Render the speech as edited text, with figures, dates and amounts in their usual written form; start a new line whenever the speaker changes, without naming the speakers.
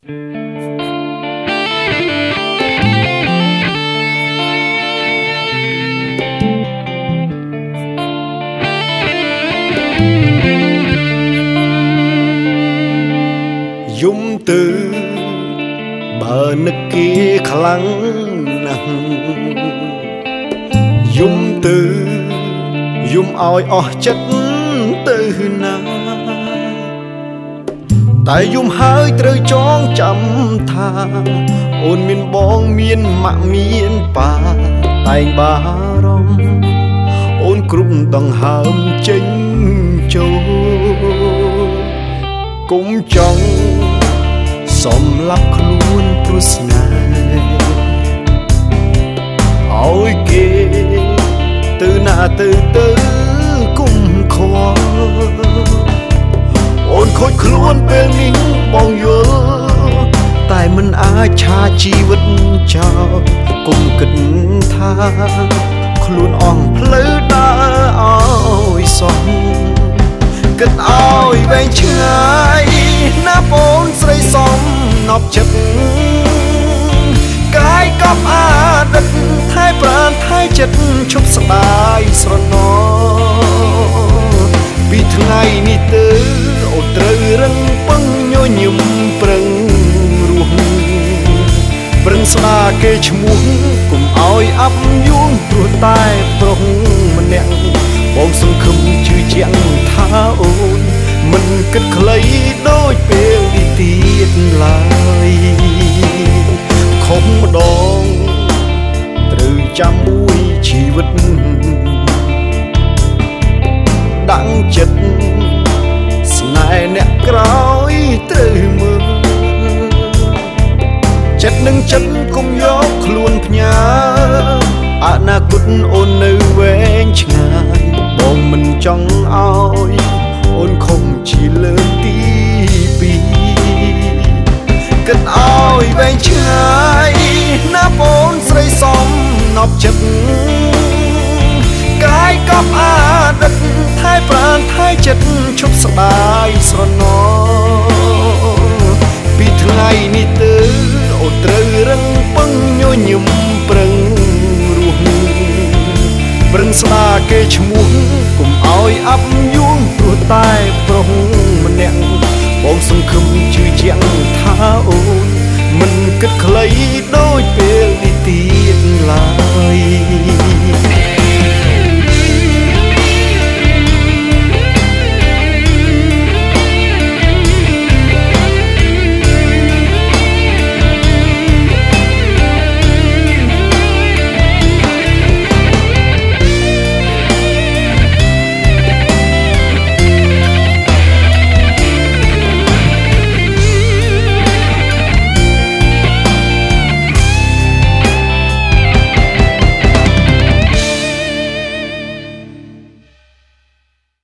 យំទៅបើនឹកគេខ្លាំងណាស់យំទៅយំឲ្យអស់ចិត្តទៅណាតែយំហើយត្រូវចងចាំថាអូនមានបងមានម៉ាក់មានប៉ាតែងបារម្ភអូនគ្រប់ដង្ហើមចេញចូលគុំចង់សំឡាប់ខ្លួនព្រោះស្នេហ៍ឲ្យគេទៅណាទៅគុំខ្វល់អូនខូចខ្លួនពេលនេះបងយល់តែមិនអាចឆាជីវិតចោលគុំគិតថាខ្លួនអស់ផ្លូវដើរឲ្យសោះគិតឲ្យវែងឆ្ងាយណាបូនស្រីសំណប់ចិត្តកាយកប់អាដិតថែប្រានថែចិត្តឈប់ស្ដាយស្រណោពីថ្ងៃនេះទៅអូនត្រូវរឹងពឹងញញឹមប្រឹងរស់ប្រឹងស្ដាគេឈ្មោះកុំឲ្យអាប់យួងព្រោះតែប្រុសម្នាក់បងសង្ឃឹមជឿជាក់ថាអូនមិនគិតខ្លីដូចពេលនេះទៀតឡើយខំម្ដងត្រូវចាំមួយជីវិតដាំងចិត្តស្នេហ៍អ្នកក្រោយត្រូវមើលចិត្តនឹងចិត្តគុំយកខ្លួនផ្ញើអនាគតអូននៅវែងឆ្ងាយបងមិនចង់ឲ្យអូនខំជាលើកទីពីរគិតឲ្យវែងឆ្ងាយណាបូនស្រីសំណប់ចិត្តកាយកប់អាដិតថែប្រានថែចិត្តឈប់ស្ដាយស្រណោពីថ្ងៃនេះទៅអូនត្រូវរឹងពឹងញញឹមប្រឹងរស់ប្រឹងស្ដាគេឈ្មោះកុំឲ្យអាប់យួងព្រោះតែប្រុសម្នាក់បងសង្ឃឹមជឿជាក់ថាអូនមិនគិតខ្លីដូចពេលនេះទៀតឡើយ